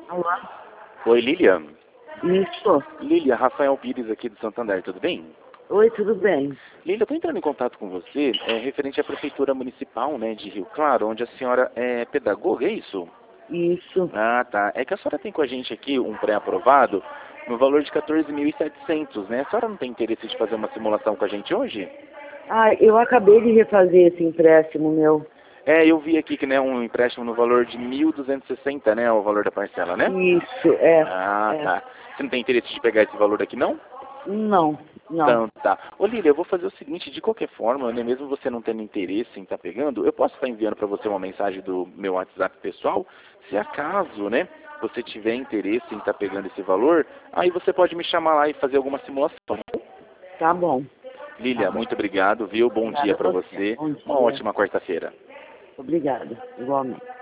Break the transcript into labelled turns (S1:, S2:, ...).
S1: Alô?
S2: Oi, Lília.
S1: Isso.
S2: Lília, Rafael Pires aqui do Santander, tudo bem?
S1: Oi, tudo bem?
S2: Lília, eu estou entrando em contato com você, referente à Prefeitura Municipal, né, de Rio Claro, onde a senhora é pedagoga, é isso?
S1: Isso.
S2: Ah, tá. É que a senhora tem com a gente aqui um pré-aprovado no valor de 14.700, né? A senhora não tem interesse de fazer uma simulação com a gente hoje?
S1: Ah, eu acabei de refazer esse empréstimo meu.
S2: Eu vi aqui que, né, um empréstimo no valor de 1.260, né, o valor da parcela, né?
S1: Isso, é.
S2: Ah,
S1: É.
S2: tá. Você não tem interesse de pegar esse valor aqui, não?
S1: Não, não.
S2: Então, tá. Ô, Lília, eu vou fazer o seguinte, de qualquer forma, né, mesmo você não tendo interesse em estar pegando, eu posso estar enviando para você uma mensagem do meu WhatsApp pessoal, se acaso, né, você tiver interesse em estar pegando esse valor, aí você pode me chamar lá e fazer alguma simulação.
S1: Tá bom. Tá
S2: Lília,
S1: bom.
S2: muito obrigado, viu? Bom
S1: Obrigada
S2: dia
S1: a
S2: para
S1: você.
S2: você.
S1: Bom
S2: Uma
S1: dia.
S2: ótima quarta-feira.
S1: Obrigada. Igualmente.